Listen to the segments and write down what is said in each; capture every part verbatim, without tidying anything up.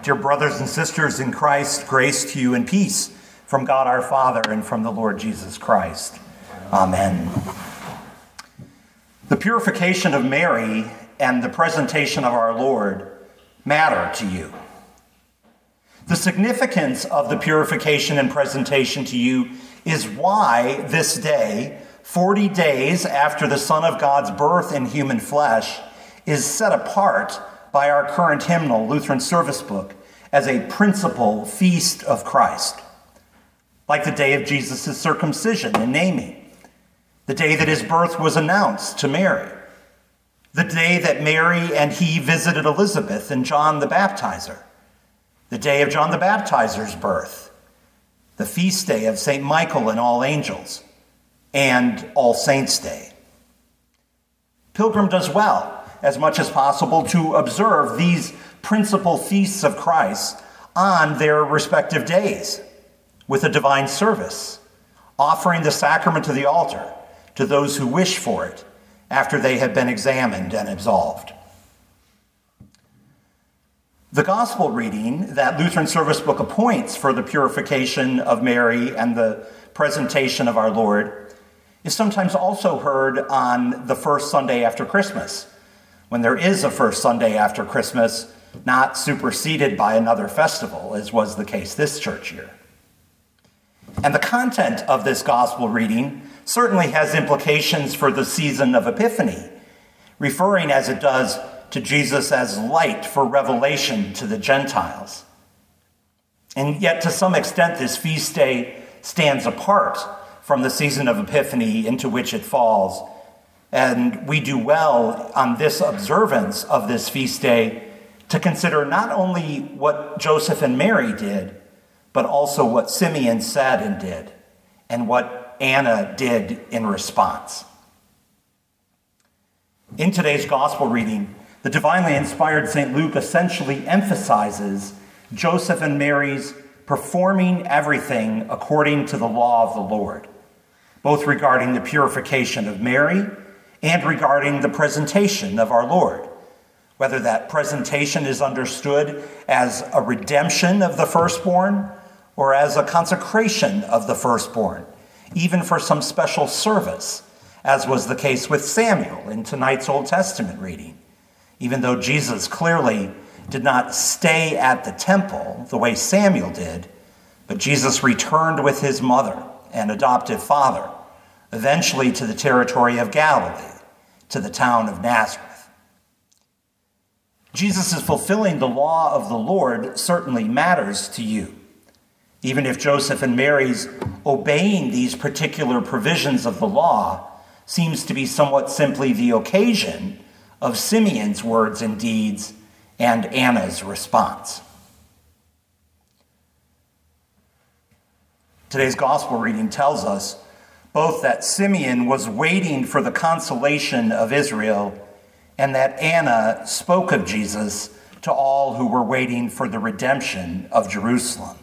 Dear brothers and sisters in Christ, grace to you and peace from God our Father and from the Lord Jesus Christ. Amen. The purification of Mary and the presentation of our Lord matter to you. The significance of the purification and presentation to you is why this day, forty days after the Son of God's birth in human flesh, is set apart by our current hymnal, Lutheran Service Book, as a principal feast of Christ. Like the day of Jesus' circumcision and naming, the day that his birth was announced to Mary, the day that Mary and he visited Elizabeth and John the Baptizer, the day of John the Baptizer's birth, the feast day of Saint Michael and all angels, and All Saints' Day. Pilgrim does well, as much as possible, to observe these principal feasts of Christ on their respective days with a divine service, offering the sacrament of the altar to those who wish for it after they have been examined and absolved. The gospel reading that Lutheran Service Book appoints for the purification of Mary and the presentation of our Lord is sometimes also heard on the first Sunday after Christmas, when there is a first Sunday after Christmas, not superseded by another festival, as was the case this church year. And the content of this gospel reading certainly has implications for the season of Epiphany, referring as it does to Jesus as light for revelation to the Gentiles. And yet, to some extent, this feast day stands apart from the season of Epiphany into which it falls. And we do well on this observance of this feast day to consider not only what Joseph and Mary did, but also what Simeon said and did, and what Anna did in response. In today's gospel reading, the divinely inspired Saint Luke essentially emphasizes Joseph and Mary's performing everything according to the law of the Lord, both regarding the purification of Mary and regarding the presentation of our Lord, whether that presentation is understood as a redemption of the firstborn or as a consecration of the firstborn, even for some special service, as was the case with Samuel in tonight's Old Testament reading, even though Jesus clearly did not stay at the temple the way Samuel did, but Jesus returned with his mother and adoptive father, eventually to the territory of Galilee, to the town of Nazareth. Jesus' fulfilling the law of the Lord certainly matters to you, even if Joseph and Mary's obeying these particular provisions of the law seems to be somewhat simply the occasion of Simeon's words and deeds and Anna's response. Today's gospel reading tells us both that Simeon was waiting for the consolation of Israel and that Anna spoke of Jesus to all who were waiting for the redemption of Jerusalem.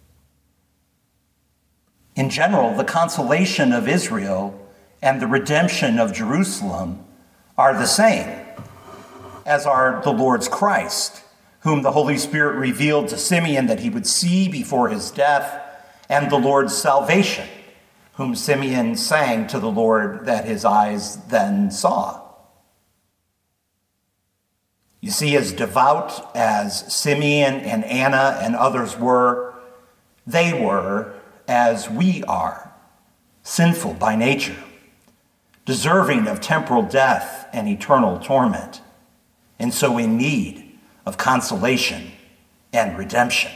In general, the consolation of Israel and the redemption of Jerusalem are the same, as are the Lord's Christ, whom the Holy Spirit revealed to Simeon that he would see before his death, and the Lord's salvation, whom Simeon sang to the Lord that his eyes then saw. You see, as devout as Simeon and Anna and others were, they were as we are, sinful by nature, deserving of temporal death and eternal torment, and so in need of consolation and redemption.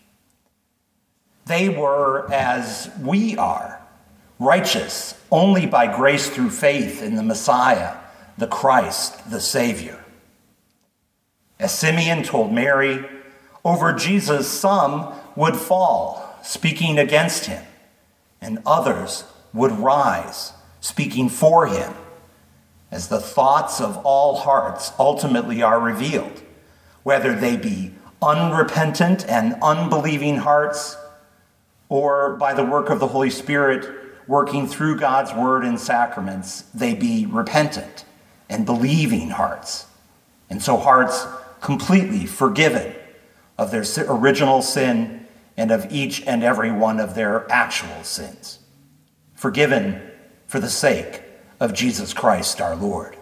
They were as we are, righteous only by grace through faith in the Messiah, the Christ, the Savior. As Simeon told Mary, over Jesus some would fall, speaking against him, and others would rise, speaking for him, as the thoughts of all hearts ultimately are revealed, whether they be unrepentant and unbelieving hearts, or by the work of the Holy Spirit working through God's word and sacraments, they be repentant and believing hearts, and so hearts completely forgiven, of their original sin and of each and every one of their actual sins, forgiven for the sake of Jesus Christ our Lord.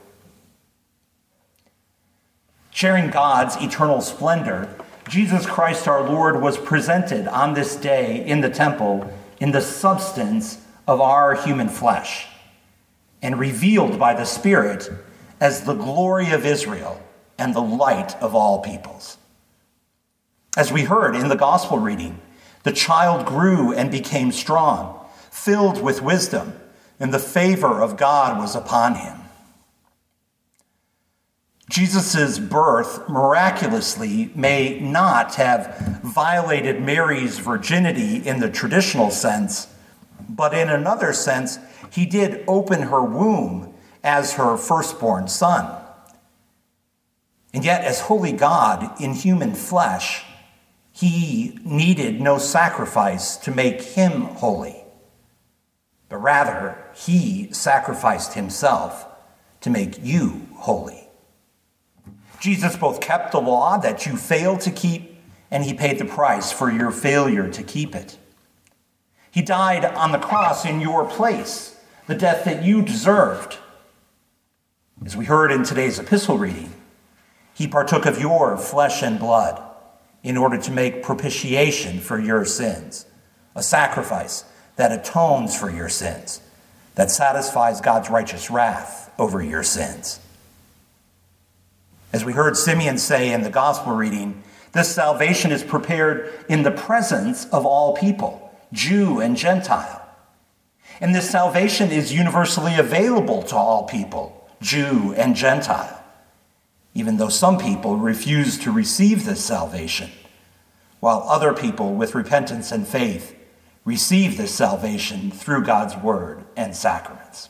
Sharing God's eternal splendor, Jesus Christ our Lord was presented on this day in the temple in the substance of our human flesh and revealed by the Spirit as the glory of Israel and the light of all peoples. As we heard in the gospel reading, the child grew and became strong, filled with wisdom, and the favor of God was upon him. Jesus' birth miraculously may not have violated Mary's virginity in the traditional sense, but in another sense, he did open her womb as her firstborn son. And yet, as holy God in human flesh, he needed no sacrifice to make him holy, but rather he sacrificed himself to make you holy. Jesus both kept the law that you failed to keep, and he paid the price for your failure to keep it. He died on the cross in your place, the death that you deserved. As we heard in today's epistle reading, he partook of your flesh and blood in order to make propitiation for your sins, a sacrifice that atones for your sins, that satisfies God's righteous wrath over your sins. As we heard Simeon say in the gospel reading, this salvation is prepared in the presence of all people, Jew and Gentile. And this salvation is universally available to all people, Jew and Gentile, even though some people refuse to receive this salvation, while other people with repentance and faith receive this salvation through God's word and sacraments.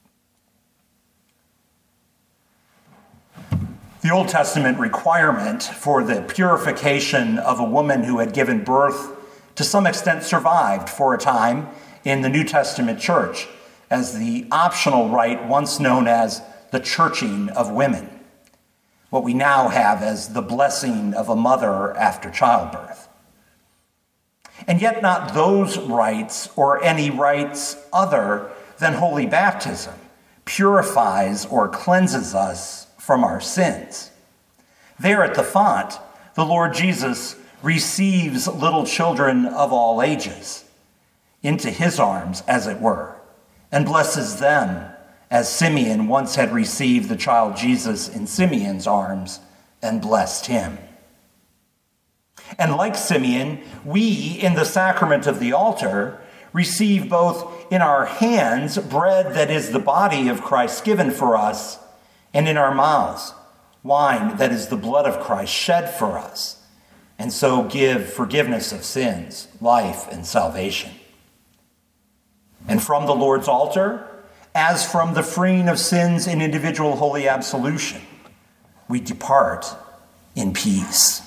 The Old Testament requirement for the purification of a woman who had given birth to some extent survived for a time in the New Testament church as the optional rite once known as the churching of women, what we now have as the blessing of a mother after childbirth. And yet not those rites or any rites other than holy baptism purifies or cleanses us from our sins. There at the font, the Lord Jesus receives little children of all ages into his arms, as it were, and blesses them as Simeon once had received the child Jesus in Simeon's arms and blessed him. And like Simeon, we in the sacrament of the altar receive both in our hands bread that is the body of Christ given for us, and in our mouths, wine that is the blood of Christ shed for us, and so give forgiveness of sins, life, and salvation. And from the Lord's altar, as from the freeing of sins in individual holy absolution, we depart in peace.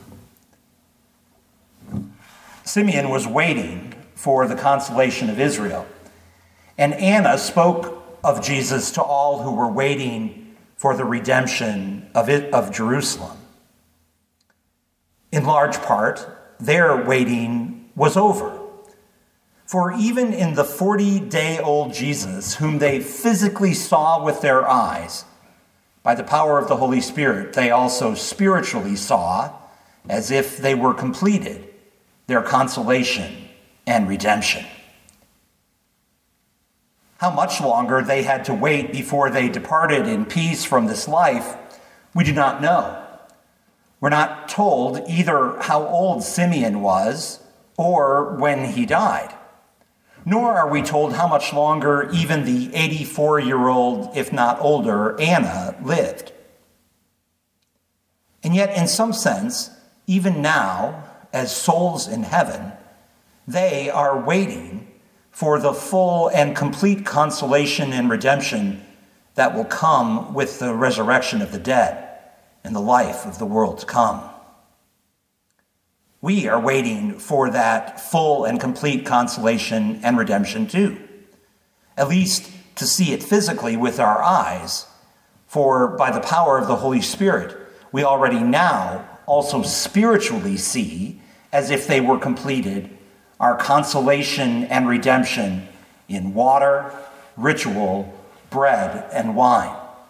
Simeon was waiting for the consolation of Israel, and Anna spoke of Jesus to all who were waiting for the redemption of it, of Jerusalem. In large part, their waiting was over. For even in the forty-day-old Jesus, whom they physically saw with their eyes, by the power of the Holy Spirit, they also spiritually saw, as if they were completed, their consolation and redemption. How much longer they had to wait before they departed in peace from this life, we do not know. We're not told either how old Simeon was or when he died. Nor are we told how much longer even the eighty-four-year-old, if not older, Anna lived. And yet, in some sense, even now, as souls in heaven, they are waiting for the full and complete consolation and redemption that will come with the resurrection of the dead and the life of the world to come. We are waiting for that full and complete consolation and redemption too, at least to see it physically with our eyes, for by the power of the Holy Spirit, we already now also spiritually see, as if they were completed, our consolation and redemption in water, ritual, bread, and wine.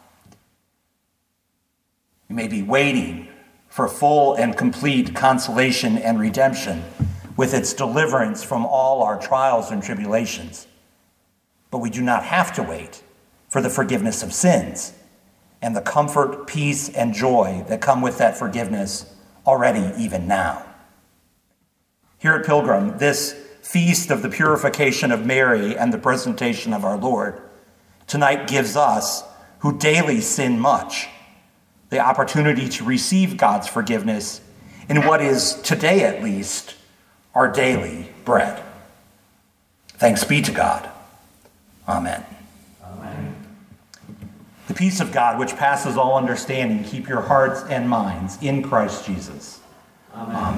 You may be waiting for full and complete consolation and redemption with its deliverance from all our trials and tribulations. But we do not have to wait for the forgiveness of sins and the comfort, peace, and joy that come with that forgiveness already even now. Here at Pilgrim, this feast of the purification of Mary and the presentation of our Lord tonight gives us, who daily sin much, the opportunity to receive God's forgiveness in what is, today at least, our daily bread. Thanks be to God. Amen. Amen. The peace of God, which passes all understanding, keep your hearts and minds in Christ Jesus. Amen. Amen.